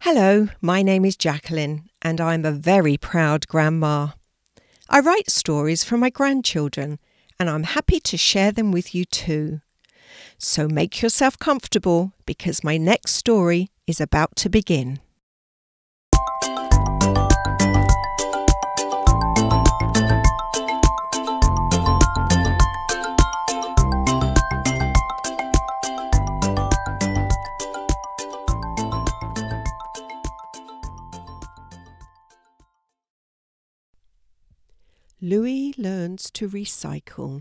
Hello, my name is Jacqueline and I'm a very proud grandma. I write stories for my grandchildren and I'm happy to share them with you too. So make yourself comfortable because my next story is about to begin. Louis learns to recycle.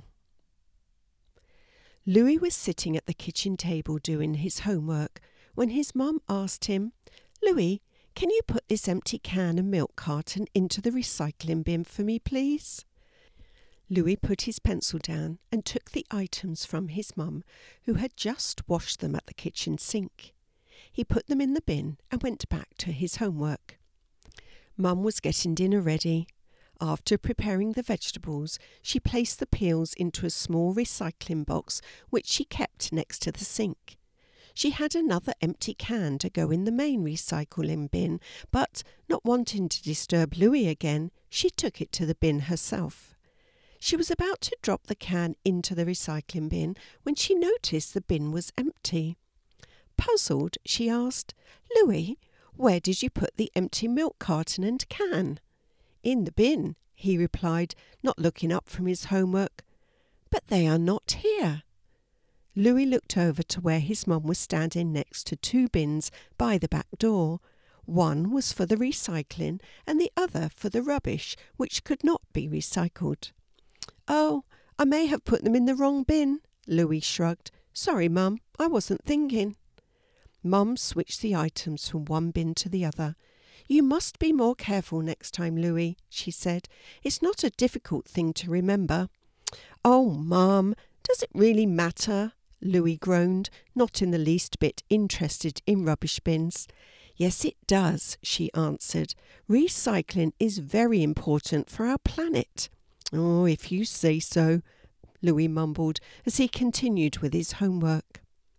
Louis was sitting at the kitchen table doing his homework when his mum asked him, "Louis, can you put this empty can and milk carton into the recycling bin for me, please?" Louis put his pencil down and took the items from his mum, who had just washed them at the kitchen sink. He put them in the bin and went back to his homework. Mum was getting dinner ready. After preparing the vegetables, she placed the peels into a small recycling box which she kept next to the sink. She had another empty can to go in the main recycling bin, but not wanting to disturb Louis again, she took it to the bin herself. She was about to drop the can into the recycling bin when she noticed the bin was empty. Puzzled, she asked, "Louis, where did you put the empty milk carton and can?" "In the bin," he replied, not looking up from his homework. "But they are not here." Louis looked over to where his mum was standing next to two bins by the back door. One was for the recycling and the other for the rubbish, which could not be recycled. "Oh, I may have put them in the wrong bin," Louis shrugged. "Sorry, Mum, I wasn't thinking." Mum switched the items from one bin to the other. "You must be more careful next time, Louis," she said. "It's not a difficult thing to remember." "Oh, Mum, does it really matter?" Louis groaned, not in the least bit interested in rubbish bins. "Yes, it does," she answered. "Recycling is very important for our planet." "Oh, if you say so," Louis mumbled as he continued with his homework.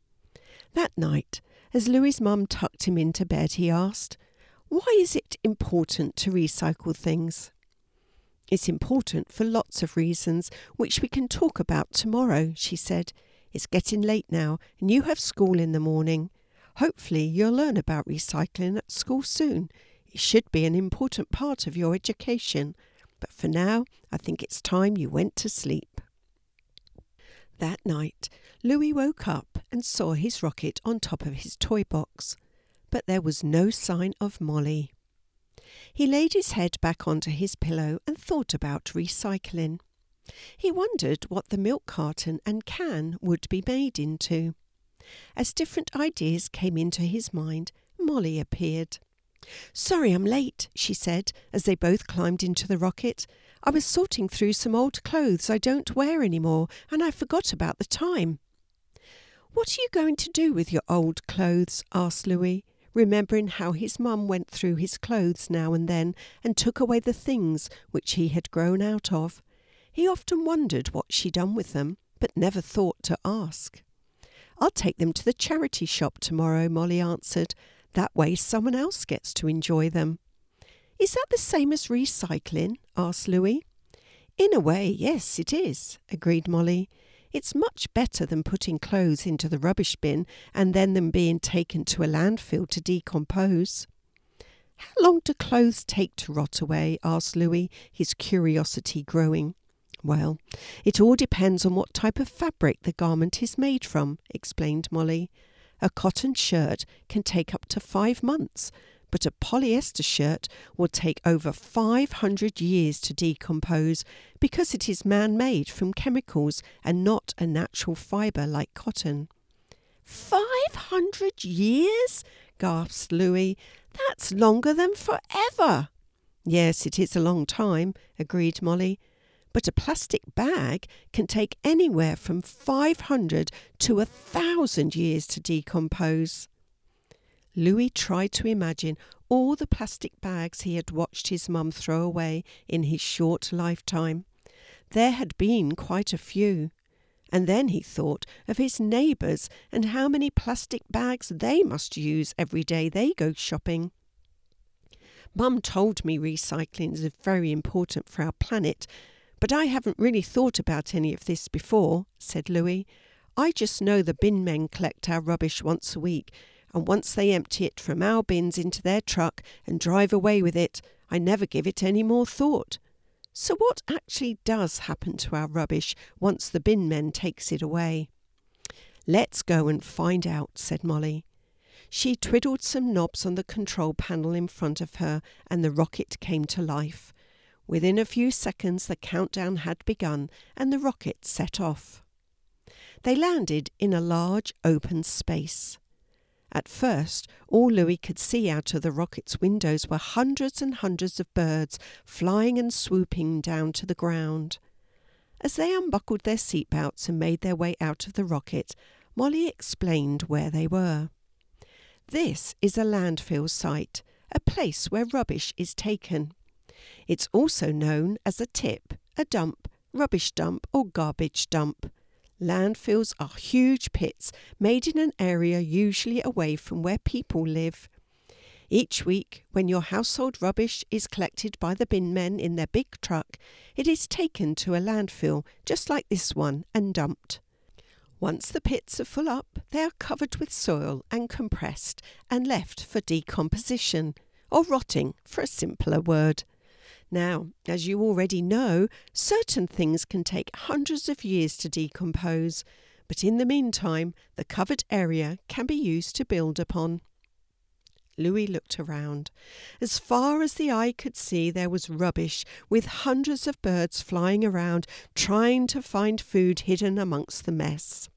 That night, as Louis's mum tucked him into bed, he asked, "Why is it important to recycle things?" "It's important for lots of reasons, which we can talk about tomorrow," she said. "It's getting late now, and you have school in the morning. Hopefully you'll learn about recycling at school soon. It should be an important part of your education. But for now, I think it's time you went to sleep." That night, Louis woke up and saw his rocket on top of his toy box. But there was no sign of Molly. He laid his head back onto his pillow and thought about recycling. He wondered what the milk carton and can would be made into. As different ideas came into his mind, Molly appeared. "Sorry I'm late," she said, as they both climbed into the rocket. "I was sorting through some old clothes I don't wear anymore, and I forgot about the time." "What are you going to do with your old clothes?" asked Louis, remembering how his mum went through his clothes now and then and took away the things which he had grown out of. He often wondered what she'd done with them, but never thought to ask. "I'll take them to the charity shop tomorrow," Molly answered. "That way someone else gets to enjoy them." "Is that the same as recycling?" asked Louis. "In a way, yes, it is," agreed Molly. "It's much better than putting clothes into the rubbish bin and then them being taken to a landfill to decompose." "How long do clothes take to rot away?" asked Louis, his curiosity growing. "Well, it all depends on what type of fabric the garment is made from," explained Molly. "A cotton shirt can take up to 5 months, but a polyester shirt will take over 500 years to decompose because it is man-made from chemicals and not a natural fibre like cotton." 500 years? Gasped Louis. "That's longer than forever." "Yes, it is a long time," agreed Molly. "But a plastic bag can take anywhere from 500 to 1,000 years to decompose." Louis tried to imagine all the plastic bags he had watched his mum throw away in his short lifetime. There had been quite a few. And then he thought of his neighbours and how many plastic bags they must use every day they go shopping. Mum told me recycling is very important for our planet, but I haven't really thought about any of this before, said Louis. I just know the bin men collect our rubbish once a week, and once they empty it from our bins into their truck and drive away with it, I never give it any more thought. So what actually does happen to our rubbish once the bin men takes it away? Let's go and find out, said Molly. She twiddled some knobs on the control panel in front of her, and the rocket came to life. Within a few seconds the countdown had begun, and the rocket set off. They landed in a large open space. At first, all Louis could see out of the rocket's windows were hundreds and hundreds of birds flying and swooping down to the ground. As they unbuckled their seatbelts and made their way out of the rocket, Molly explained where they were. This is a landfill site, a place where rubbish is taken. It's also known as a tip, a dump, rubbish dump or garbage dump. Landfills are huge pits made in an area usually away from where people live. Each week, when your household rubbish is collected by the bin men in their big truck, it is taken to a landfill just like this one and dumped. Once the pits are full up, they are covered with soil and compressed and left for decomposition, or rotting for a simpler word. Now, as you already know, certain things can take hundreds of years to decompose, but in the meantime, the covered area can be used to build upon. Louis looked around. As far as the eye could see, there was rubbish, with hundreds of birds flying around, trying to find food hidden amongst the mess.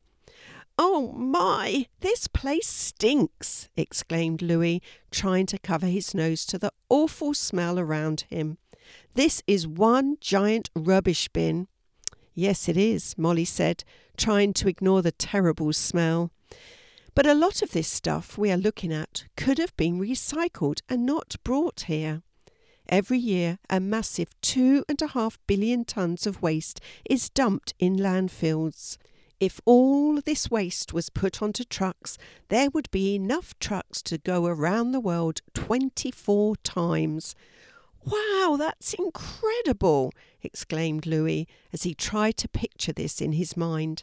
"Oh my, this place stinks!" exclaimed Louis, trying to cover his nose to the awful smell around him. "This is one giant rubbish bin." "Yes, it is," Molly said, trying to ignore the terrible smell. "But a lot of this stuff we are looking at could have been recycled and not brought here. Every year, a massive 2.5 billion tons of waste is dumped in landfills. If all this waste was put onto trucks, there would be enough trucks to go around the world 24 times. "Wow, that's incredible!" exclaimed Louis as he tried to picture this in his mind.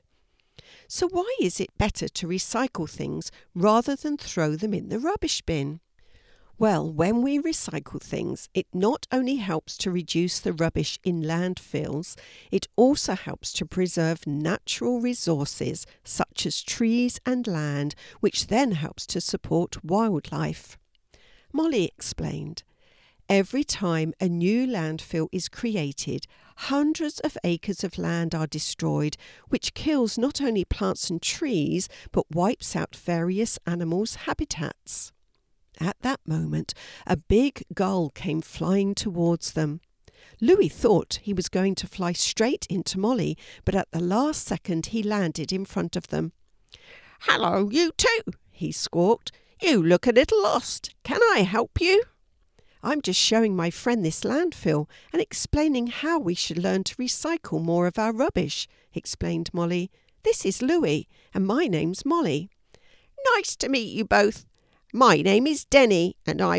"So why is it better to recycle things rather than throw them in the rubbish bin?" Well, when we recycle things, it not only helps to reduce the rubbish in landfills, it also helps to preserve natural resources such as trees and land, which then helps to support wildlife. Molly explained. Every time a new landfill is created, hundreds of acres of land are destroyed, which kills not only plants and trees, but wipes out various animals' habitats. At that moment, a big gull came flying towards them. Louis thought he was going to fly straight into Molly, but at the last second he landed in front of them. "Hello, you two," he squawked. "You look a little lost. Can I help you?" "I'm just showing my friend this landfill and explaining how we should learn to recycle more of our rubbish," explained Molly. "This is Louis, and my name's Molly." "Nice to meet you both. My name is Denny, and I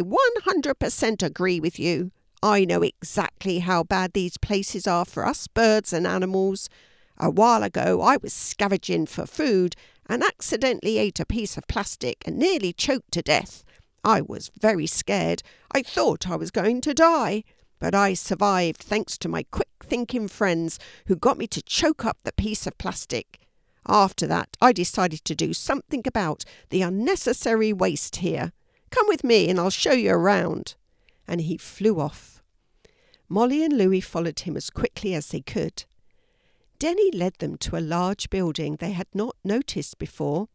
100% agree with you. I know exactly how bad these places are for us birds and animals. A while ago, I was scavenging for food and accidentally ate a piece of plastic and nearly choked to death. I was very scared. I thought I was going to die, but I survived thanks to my quick-thinking friends who got me to choke up the piece of plastic. After that, I decided to do something about the unnecessary waste here. Come with me and I'll show you around." And he flew off. Molly and Louis followed him as quickly as they could. Denny led them to a large building they had not noticed before.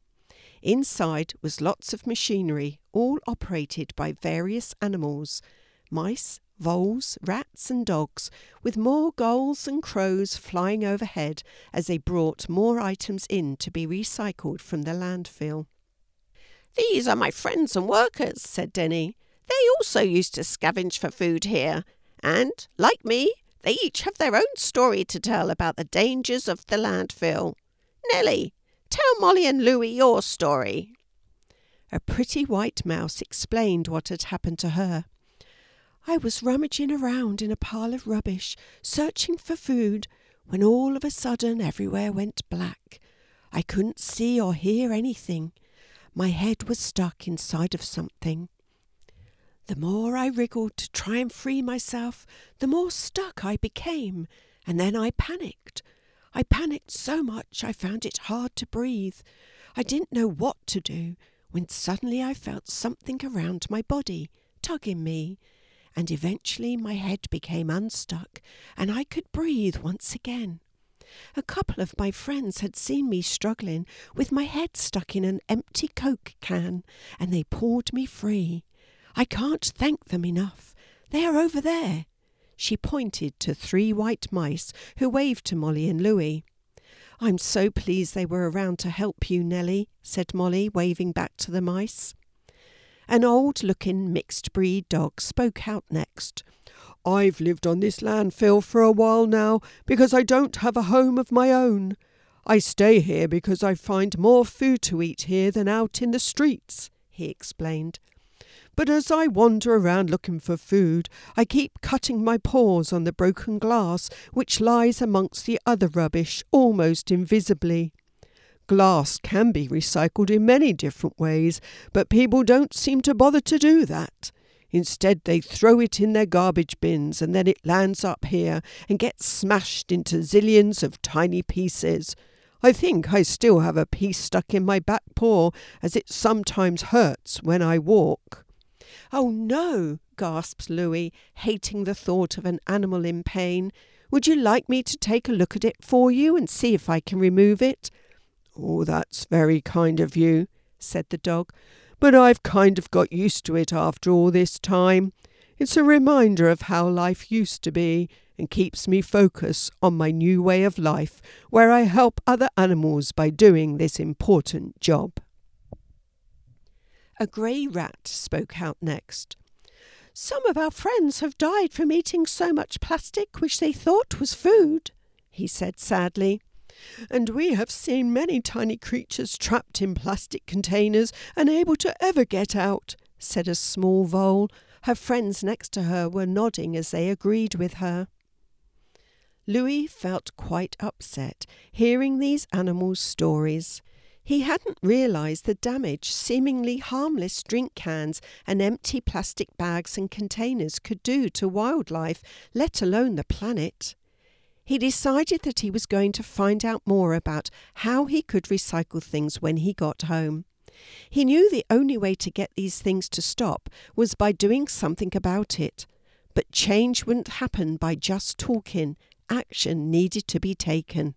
Inside was lots of machinery, all operated by various animals, mice, voles, rats and dogs, with more gulls and crows flying overhead as they brought more items in to be recycled from the landfill. "These are my friends and workers," said Denny. "They also used to scavenge for food here, and, like me, they each have their own story to tell about the dangers of the landfill. Nellie, tell Molly and Louie your story." A pretty white mouse explained what had happened to her. "I was rummaging around in a pile of rubbish, searching for food, when all of a sudden everywhere went black. I couldn't see or hear anything. My head was stuck inside of something. The more I wriggled to try and free myself, the more stuck I became, and then I panicked. I panicked so much I found it hard to breathe. I didn't know what to do, when suddenly I felt something around my body, tugging me, and eventually my head became unstuck, and I could breathe once again. A couple of my friends had seen me struggling with my head stuck in an empty Coke can, and they pulled me free. I can't thank them enough. They are over there." She pointed to 3 white mice who waved to Molly and Louie. "I'm so pleased they were around to help you, Nellie," said Molly, waving back to the mice. An old-looking mixed-breed dog spoke out next. "I've lived on this landfill for a while now because I don't have a home of my own. I stay here because I find more food to eat here than out in the streets," he explained. "But as I wander around looking for food, I keep cutting my paws on the broken glass which lies amongst the other rubbish almost invisibly. Glass can be recycled in many different ways, but people don't seem to bother to do that. Instead, they throw it in their garbage bins and then it lands up here and gets smashed into zillions of tiny pieces. I think I still have a piece stuck in my back paw, as it sometimes hurts when I walk." "Oh no," gasped Louie, hating the thought of an animal in pain. "Would you like me to take a look at it for you and see if I can remove it?" "Oh, that's very kind of you," said the dog, "but I've kind of got used to it after all this time. It's a reminder of how life used to be and keeps me focused on my new way of life, where I help other animals by doing this important job." A grey rat spoke out next. "Some of our friends have died from eating so much plastic which they thought was food," he said sadly. "And we have seen many tiny creatures trapped in plastic containers, unable to ever get out," said a small vole. Her friends next to her were nodding as they agreed with her. Louis felt quite upset hearing these animals' stories. He hadn't realised the damage seemingly harmless drink cans and empty plastic bags and containers could do to wildlife, let alone the planet. He decided that he was going to find out more about how he could recycle things when he got home. He knew the only way to get these things to stop was by doing something about it. But change wouldn't happen by just talking. Action needed to be taken.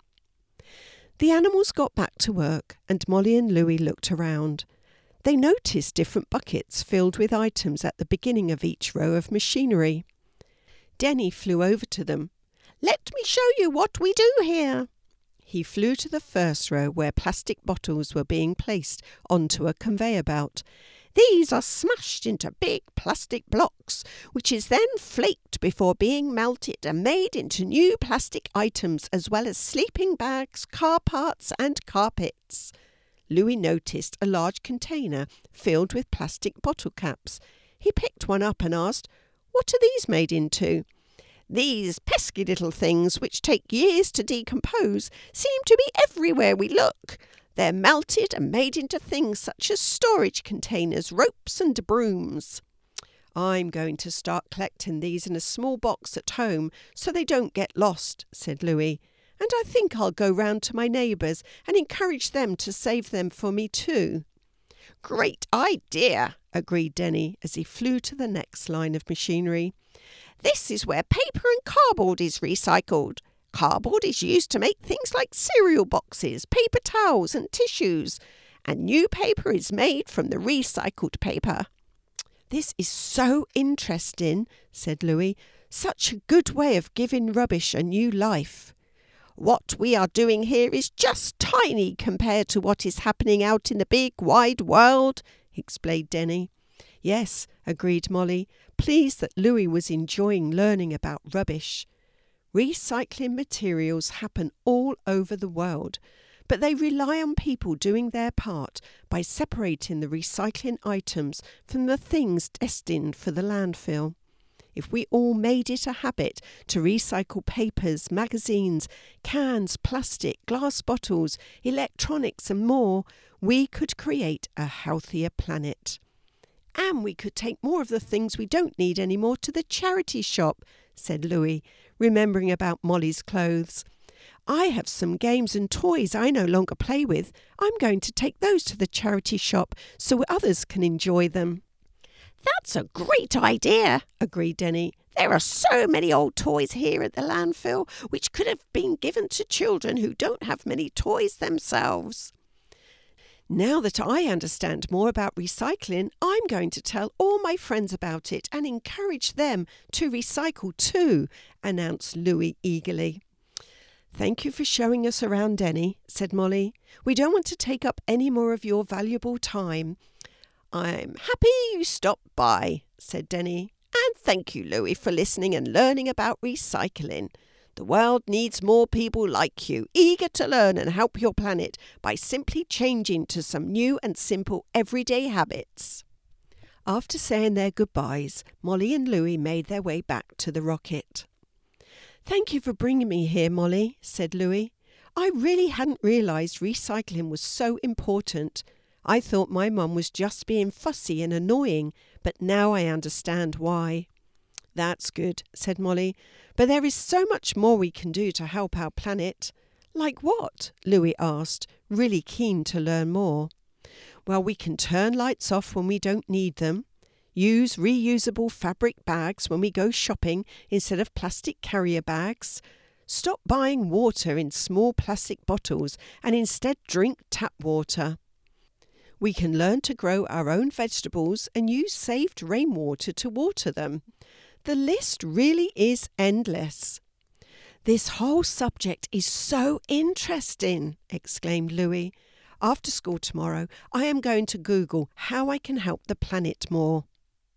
The animals got back to work, and Molly and Louie looked around. They noticed different buckets filled with items at the beginning of each row of machinery. Denny flew over to them. "Let me show you what we do here." He flew to the first row where plastic bottles were being placed onto a conveyor belt. "These are smashed into big plastic blocks, which is then flaked before being melted and made into new plastic items, as well as sleeping bags, car parts and carpets." Louis noticed a large container filled with plastic bottle caps. He picked one up and asked, "What are these made into?" "These pesky little things, which take years to decompose, seem to be everywhere we look. They're melted and made into things such as storage containers, ropes and brooms." "I'm going to start collecting these in a small box at home so they don't get lost," said Louis. "And I think I'll go round to my neighbours and encourage them to save them for me too." "Great idea," agreed Denny as he flew to the next line of machinery. "This is where paper and cardboard is recycled. Cardboard is used to make things like cereal boxes, paper towels and tissues, and new paper is made from the recycled paper." "This is so interesting," said Louis. "Such a good way of giving rubbish a new life." "What we are doing here is just tiny compared to what is happening out in the big wide world," explained Denny. "Yes," agreed Molly, pleased that Louis was enjoying learning about rubbish. Recycling materials happen all over the world, but they rely on people doing their part by separating the recycling items from the things destined for the landfill. If we all made it a habit to recycle papers, magazines, cans, plastic, glass bottles, electronics and more, we could create a healthier planet. And we could take more of the things we don't need anymore to the charity shop, said Louis, remembering about Molly's clothes. I have some games and toys I no longer play with. I'm going to take those to the charity shop so others can enjoy them. That's a great idea, agreed Denny. There are so many old toys here at the landfill which could have been given to children who don't have many toys themselves. Now that I understand more about recycling, I'm going to tell all my friends about it and encourage them to recycle too, announced Louis eagerly. Thank you for showing us around, Denny, said Molly. We don't want to take up any more of your valuable time. I'm happy you stopped by, said Denny. And thank you, Louis, for listening and learning about recycling. The world needs more people like you, eager to learn and help your planet by simply changing to some new and simple everyday habits. After saying their goodbyes, Molly and Louis made their way back to the rocket. Thank you for bringing me here, Molly, said Louis. I really hadn't realised recycling was so important. I thought my mum was just being fussy and annoying, but now I understand why. That's good, said Molly, but there is so much more we can do to help our planet. Like what? Louis asked, really keen to learn more. Well, we can turn lights off when we don't need them, use reusable fabric bags when we go shopping instead of plastic carrier bags, stop buying water in small plastic bottles and instead drink tap water. We can learn to grow our own vegetables and use saved rainwater to water them. The list really is endless. This whole subject is so interesting, exclaimed Louis. After school tomorrow, I am going to Google how I can help the planet more.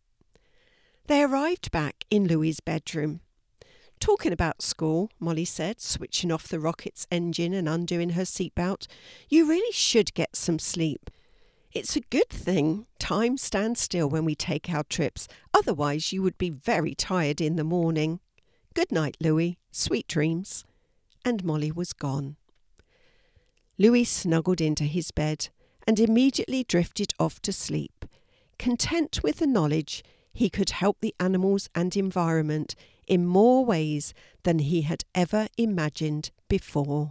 They arrived back in Louis's bedroom. Talking about school, Molly said, switching off the rocket's engine and undoing her seatbelt, you really should get some sleep. It's a good thing time stands still when we take our trips, otherwise you would be very tired in the morning. Good night, Louis. Sweet dreams. And Molly was gone. Louis snuggled into his bed and immediately drifted off to sleep, content with the knowledge he could help the animals and environment in more ways than he had ever imagined before.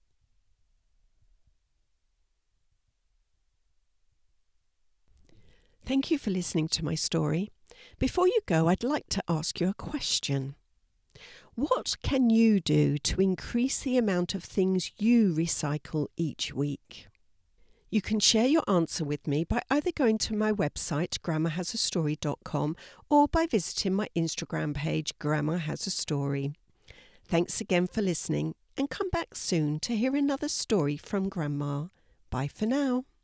Thank you for listening to my story. Before you go, I'd like to ask you a question. What can you do to increase the amount of things you recycle each week? You can share your answer with me by either going to my website, grandmahasastory.com, or by visiting my Instagram page, Grandma Has a Story. Thanks again for listening, and come back soon to hear another story from Grandma. Bye for now.